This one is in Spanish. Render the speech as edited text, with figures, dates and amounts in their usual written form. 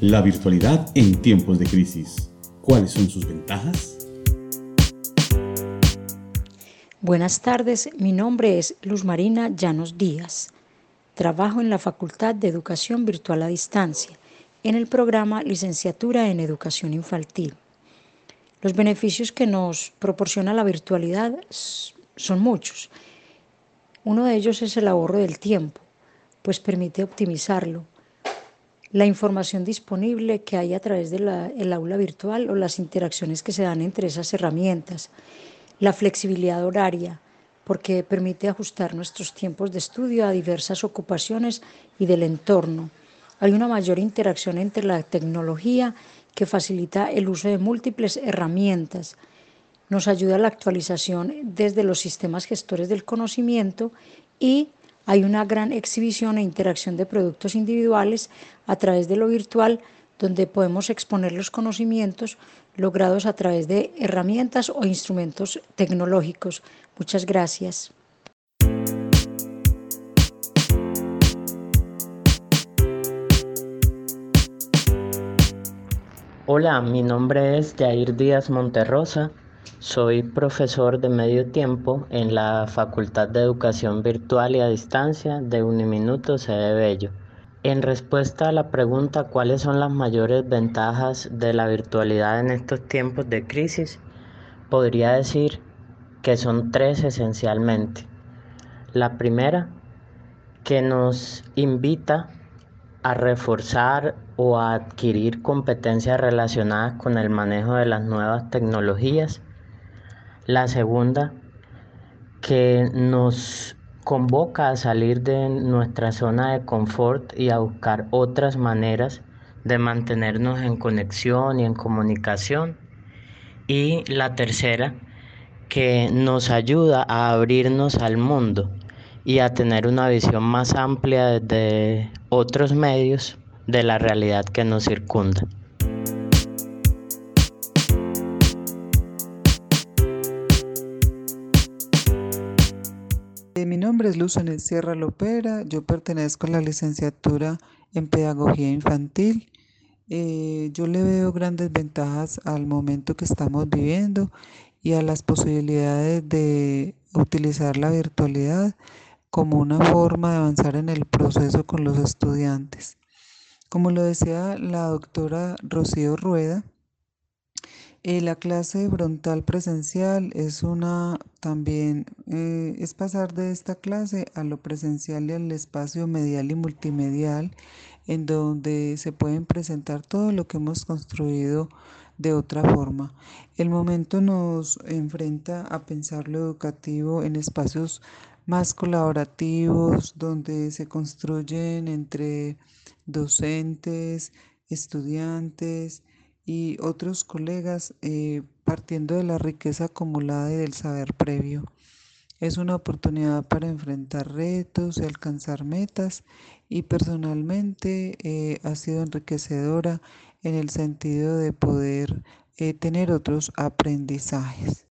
La virtualidad en tiempos de crisis. ¿Cuáles son sus ventajas? Buenas tardes, mi nombre es Luz Marina Llanos Díaz. Trabajo en la Facultad de Educación Virtual a Distancia, en el programa Licenciatura en Educación Infantil. Los beneficios que nos proporciona la virtualidad son muchos. Uno de ellos es el ahorro del tiempo, pues permite optimizarlo. La información disponible que hay a través del aula virtual o las interacciones que se dan entre esas herramientas. La flexibilidad horaria, porque permite ajustar nuestros tiempos de estudio a diversas ocupaciones y del entorno. Hay una mayor interacción entre la tecnología que facilita el uso de múltiples herramientas. Nos ayuda a la actualización desde los sistemas gestores del conocimiento y hay una gran exhibición e interacción de productos individuales a través de lo virtual, donde podemos exponer los conocimientos logrados a través de herramientas o instrumentos tecnológicos. Muchas gracias. Hola, mi nombre es Jair Díaz Monterrosa, soy profesor de medio tiempo en la Facultad de Educación Virtual y a Distancia de Uniminuto Sede Bello. En respuesta a la pregunta ¿cuáles son las mayores ventajas de la virtualidad en estos tiempos de crisis? Podría decir que son tres esencialmente. La primera, que nos invita a reforzar o a adquirir competencias relacionadas con el manejo de las nuevas tecnologías. La segunda, que nos convoca a salir de nuestra zona de confort y a buscar otras maneras de mantenernos en conexión y en comunicación. Y la tercera, que nos ayuda a abrirnos al mundo y a tener una visión más amplia desde otros medios de la realidad que nos circunda. Mi nombre es Luz Sierra Lopera, yo pertenezco a la licenciatura en Pedagogía Infantil. Yo le veo grandes ventajas al momento que estamos viviendo y a las posibilidades de utilizar la virtualidad como una forma de avanzar en el proceso con los estudiantes. Como lo decía la doctora Rocío Rueda, la clase frontal presencial es es pasar de esta clase a lo presencial y al espacio medial y multimedial, en donde se pueden presentar todo lo que hemos construido de otra forma. El momento nos enfrenta a pensar lo educativo en espacios más colaborativos, donde se construyen entre docentes, estudiantes, y otros colegas, partiendo de la riqueza acumulada y del saber previo. Es una oportunidad para enfrentar retos y alcanzar metas y personalmente ha sido enriquecedora en el sentido de poder tener otros aprendizajes.